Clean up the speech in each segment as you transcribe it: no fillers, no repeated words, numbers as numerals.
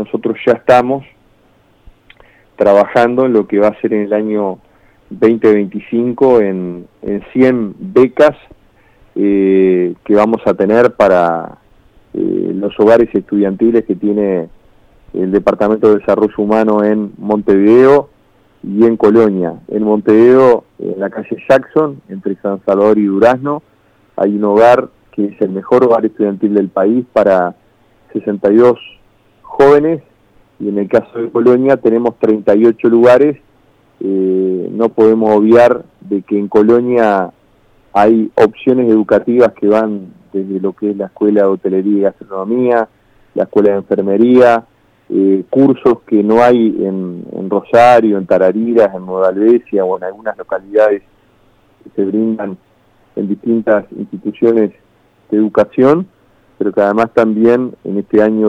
nosotros ya estamos trabajando en lo que va a ser en el año 2025 en 100 becas que vamos a tener para los hogares estudiantiles que tiene el Departamento de Desarrollo Humano en Montevideo y en Colonia. En Montevideo, en la calle Jackson, entre San Salvador y Durazno, hay un hogar que es el mejor hogar estudiantil del país para 62 jóvenes, y en el caso de Colonia tenemos 38 lugares. No podemos obviar de que en Colonia hay opciones educativas que van desde lo que es la Escuela de Hotelería y Gastronomía, la Escuela de Enfermería, cursos que no hay en Rosario, en Tarariras, en Nueva Albesia o en algunas localidades que se brindan en distintas instituciones de educación, pero que además también en este año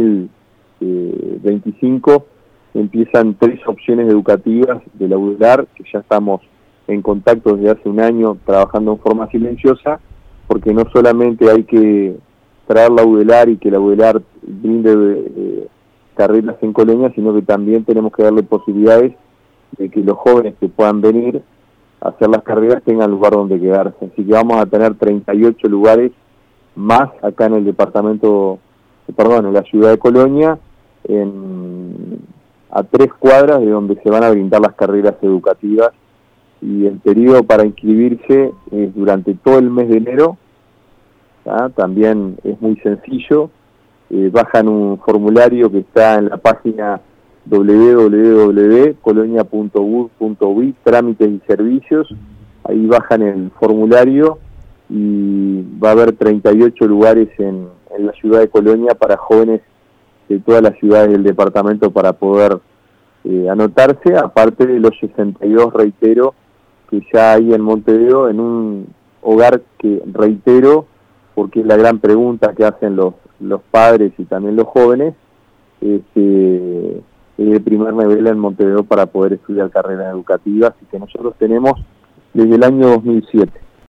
2025 empiezan 3 opciones educativas de la UDELAR, que ya estamos en contacto desde hace un año trabajando en forma silenciosa, porque no solamente hay que traer la UDELAR y que la UDELAR brinde carreras en Colonia, sino que también tenemos que darle posibilidades de que los jóvenes que puedan venir a hacer las carreras tengan lugar donde quedarse. Así que vamos a tener 38 lugares más acá en el departamento, en la ciudad de Colonia, a 3 cuadras de donde se van a brindar las carreras educativas, y el periodo para inscribirse es durante todo el mes de enero. También es muy sencillo, bajan un formulario que está en la página www.colonia.gov.uy, trámites y servicios. Ahí bajan el formulario y va a haber 38 lugares en la ciudad de Colonia para jóvenes de todas las ciudades del departamento para poder anotarse, aparte de los 62, reitero, que ya hay en Montevideo, en un hogar que, reitero, porque es la gran pregunta que hacen los padres y también los jóvenes, es el primer nivel en Montevideo para poder estudiar carreras educativas, y que nosotros tenemos desde el año 2007.